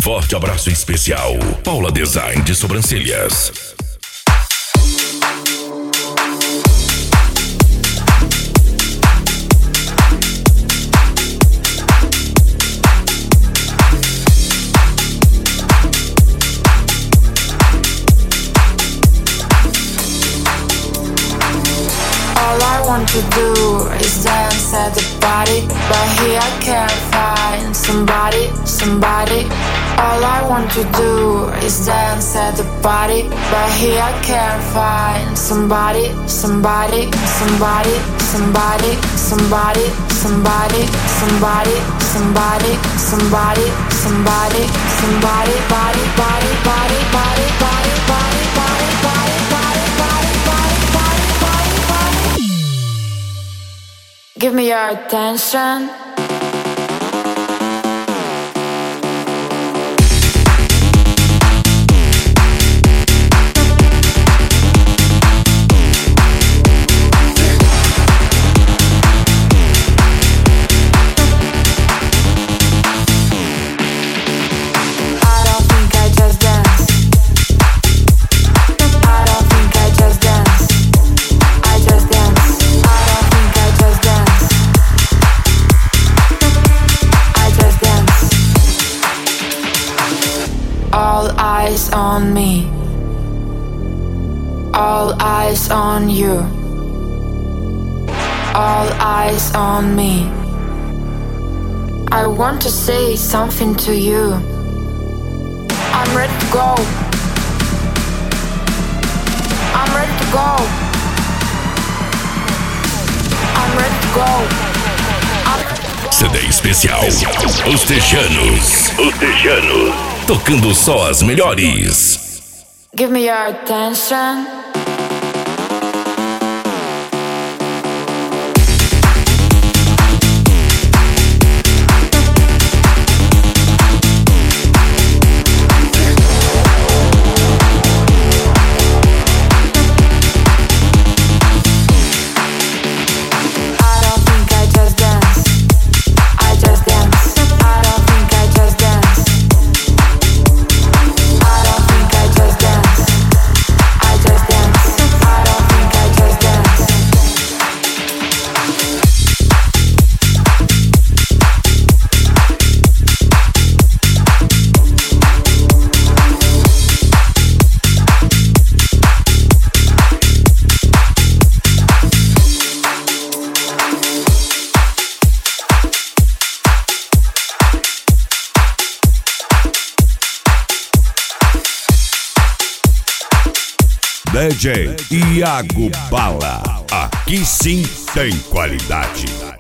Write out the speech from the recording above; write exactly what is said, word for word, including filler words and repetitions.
Forte abraço especial, Paula Design de Sobrancelhas. All I want to do is dance at the party, but here I can't find somebody, somebody. All I want to do is dance at the party, but here I can't find somebody, somebody, somebody, somebody, somebody, somebody, somebody, somebody, somebody, somebody, somebody, body, body, body, body, body, body, body, body, body, body, body, body, body, body. Give me your attention. All eyes on me, all eyes on you, all eyes on me. I want to say something to you. I'm ready to go. I'm ready to go. I'm ready to go. I'm ready to go. C D especial, Os Tejanos. Os Tejanos. Tocando só as melhores. Give me your attention. D J Iago Bala, aqui sim tem qualidade.